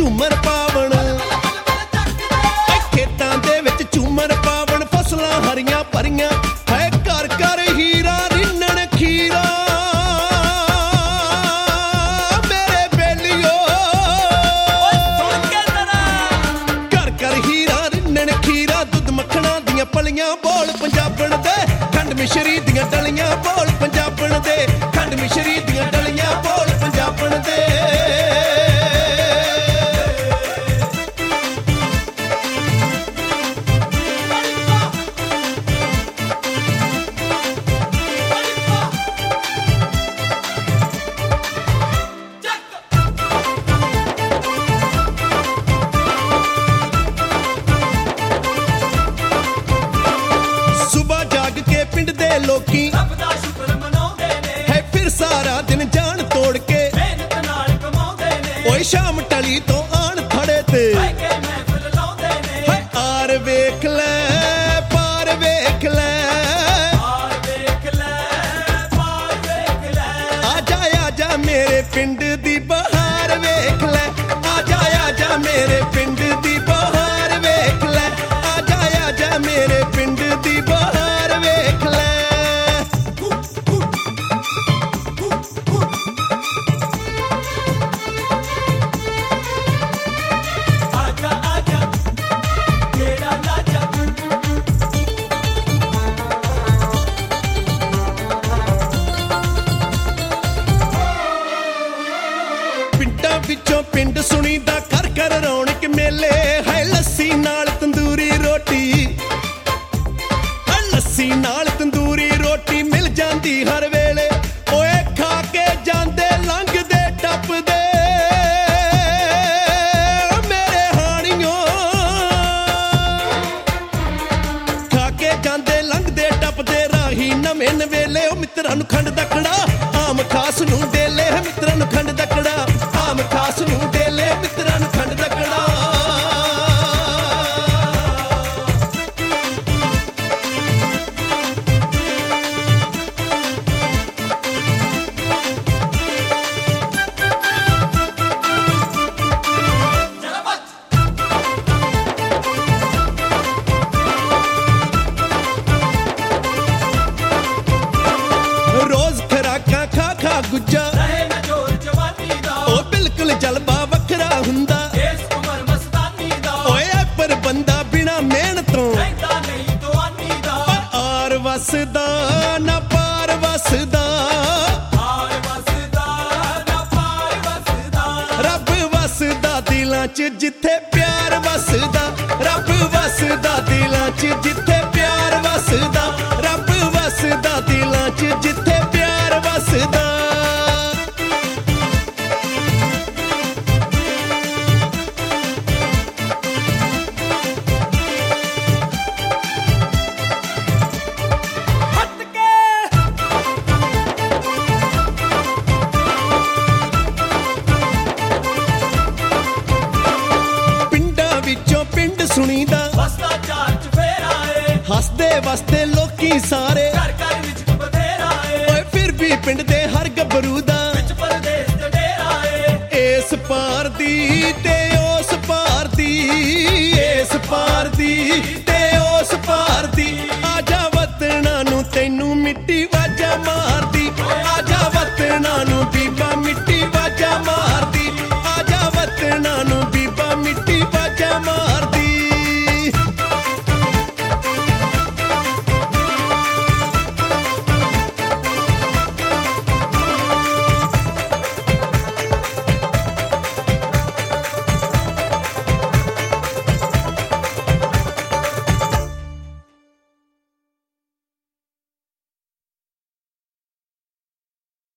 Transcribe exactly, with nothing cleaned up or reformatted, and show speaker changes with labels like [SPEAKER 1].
[SPEAKER 1] ਝੂਮਰ ਪਾਵਣ, ਖੇਤਾਂ ਦੇ ਵਿੱਚ ਝੂਮਰ ਪਾਵਣ, ਫਸਲਾਂ ਹਰੀਆਂ ਭਰੀਆਂ, ਹੈ ਘਰ ਘਰ ਹੀਰਾ ਰਿੰਨਣ ਖੀਰਾ। ਮੇਰੇ ਬੇਲੀਓ ਘਰ ਘਰ ਹੀਰਾ ਰਿੰਨਣ ਖੀਰਾ, ਦੁੱਧ ਮੱਖਣਾ ਦੀਆਂ ਪਲੀਆਂ ਬੋਲ ਪੰਜਾਬਣ ਦੇ, ਖੰਡ ਮਿਸ਼ਰੀ ਦੀਆਂ ਡਲੀਆਂ ਬੋਲ ਪੰਜਾਬਣ ਦੇ, ਖੰਡ ਮਿਸ਼ਰੀ ਦੀਆਂ ਡਲੀਆਂ ਬੋਲ ਪੰਜਾਬਣ ਦੇ। ਸੁਬਾ ਜਾਗ ਕੇ ਪਿੰਡ ਦੇ ਲੋਕੀ
[SPEAKER 2] ਰੱਬ ਦਾ ਸ਼ੁਕਰ ਮਨਾਉਂਦੇ ਨੇ,
[SPEAKER 1] ਹੈ ਫਿਰ ਸਾਰਾ ਦਿਨ ਜਾਨ ਤੋੜ ਕੇ
[SPEAKER 2] ਮਿਹਨਤ ਨਾਲ ਕਮਾਉਂਦੇ ਨੇ।
[SPEAKER 1] ਓਏ ਸ਼ਾਮ ਟਲੀ ਤੋਂ ਆਣ ਖੜੇ ਤੇ
[SPEAKER 2] ਬਹਿ ਕੇ ਮਹਿਫਿਲ ਲਾਉਂਦੇ ਨੇ,
[SPEAKER 1] ਹੈ ਆਰ ਵੇਖ ਲੈ ਪਾਰ ਵੇਖ ਲੈ,
[SPEAKER 2] ਪਾਰ ਵੇਖ ਲੈ ਪਾਰ ਵੇਖ ਲੈ।
[SPEAKER 1] ਆਜਾ ਆਜਾ ਮੇਰੇ ਪਿੰਡ ਦੀ ਬਹਾਰ ਵੇਖ ਲੈ, ਆਜਾ ਆਜਾ ਮੇਰੇ ਪਿੰਡ ਦੀ ਬਹਾਰ ਵੇਖ ਲੈ, ਆਜਾ ਆਜਾ ਮੇਰੇ ਪਿੰਡ ਦੀ ਬਹਾਰ ਵੇਖ ਲੈ।
[SPEAKER 2] ਆਜਾ ਆਜਾ ਤੇਰਾ ਲਾਜਾ,
[SPEAKER 1] ਪਿੰਡਾਂ ਵਿੱਚੋਂ ਪਿੰਡ ਸੁਣੀਦਾ, ਘਰ ਘਰ ਰੌਣਕ ਮੇਲੇ, ਹੈ ਲੱਸੀ ਨਾਲ ਤੰਦੂਰੀ ਰੋਟੀ, ਹੈ ਲੱਸੀ ਨਾਲ ਤੰਦੂਰੀ ਰੋਟੀ ਮਿਲ ਜਾਂਦੀ ਹਰ ਵੇਲੇ। ਓਏ ਖਾ ਕੇ ਜਾਂਦੇ ਲੰਘਦੇ ਟੱਪਦੇ ਮੇਰੇ ਹਾਣੀਓ, ਖਾ ਕੇ ਜਾਂਦੇ ਲੰਘਦੇ ਟੱਪਦੇ ਰਾਹੀ ਨਵੇਂ ਨਵੇਲੇ। ਉਹ ਮਿੱਤਰਾਂ ਨੂੰ ਖੰਡ ਦਾ ਕੜਾ, ਆਮ ਖਾਸ ਨੂੰ ਡੇਲੇ, ਹੈ ਮਿੱਤਰਾਂ ਨੂੰ ਖੰਡ ਦਾ ਕੜਾ, ਆਮ ਖਾਸ ਨੂੰ ਡੇਲੇ, ਮਿੱਤਰਾਂ ਨੂੰ ਖੰਡ ਦਾ ਕੜਾ।
[SPEAKER 2] ਜਰਾ ਬੱਚ
[SPEAKER 1] ਰੋਜ਼ ਖਰਾਕਾਂ ਖਾ ਖਾ ਗੁੱਜਾ,
[SPEAKER 2] ਰਹੇ ਨਾ ਜੋਰ ਜਵਾਨੀ ਦਾ,
[SPEAKER 1] ਉਹ ਬਿਲਕੁਲ ਜਲਵਾ ਵੱਖਰਾ ਹੁੰਦਾ।
[SPEAKER 2] ਇਸ ਉਮਰ ਮਸਤਾਨੀ ਦਾ,
[SPEAKER 1] ਓਏ ਪਰ ਬੰਦਾ ਬਿਨਾ ਮਿਹਨਤੋਂ
[SPEAKER 2] ਰਹਿੰਦਾ ਨਹੀਂ ਦੁਆਨੀ ਦਾ।
[SPEAKER 1] ਆਰ ਵਸਦਾ ਨਾ ਪਾਰ ਵਸਦਾ,
[SPEAKER 2] ਪਾਰ ਵਸਦਾ ਨਾ ਪਾਰ ਵਸਦਾ,
[SPEAKER 1] ਰੱਬ ਵਸਦਾ ਦਿਲਾਂ 'ਚ ਜਿੱਥੇ ਪਿਆਰ ਵਸਦਾ, ਰੱਬ ਵਸਦਾ ਦਿਲਾਂ 'ਚ ਜਿੱਥੇ ਪਿਆਰ ਵਸਦਾ, ਰੱਬ ਵਸਦਾ ਦਿਲਾਂ 'ਚ ਜਿੱਥੇ ਪਿਆਰ ਵਸਦਾ।
[SPEAKER 2] ਹੱਟ ਕੇ
[SPEAKER 1] ਪਿੰਡਾਂ ਵਿੱਚੋਂ ਪਿੰਡ ਸੁਣੀਦਾ,
[SPEAKER 2] ਵਸਦਾ ਚਾਰ ਚਫੇਰਾ ਏ,
[SPEAKER 1] ਹੱਸਦੇ ਵਸਦੇ ਲੋਕੀ ਸਾਰੇ,
[SPEAKER 2] ਘਰ ਘਰ ਵਿੱਚ ਬਥੇਰਾ ਏ,
[SPEAKER 1] ਓਏ ਫਿਰ ਵੀ ਪਿੰਡ ਦੇ ਹਰ ਗੱਭਰੂ ਦਾ
[SPEAKER 2] ਵਿੱਚ ਪਰਦੇਸ ਤੇ ਡੇਰਾ ਏ।
[SPEAKER 1] ਇਸ ਪਾਰ ਦੀ ਤੇ ਉਸ ਪਾਰ ਦੀ, ਇਸ ਪਾਰ ਦੀ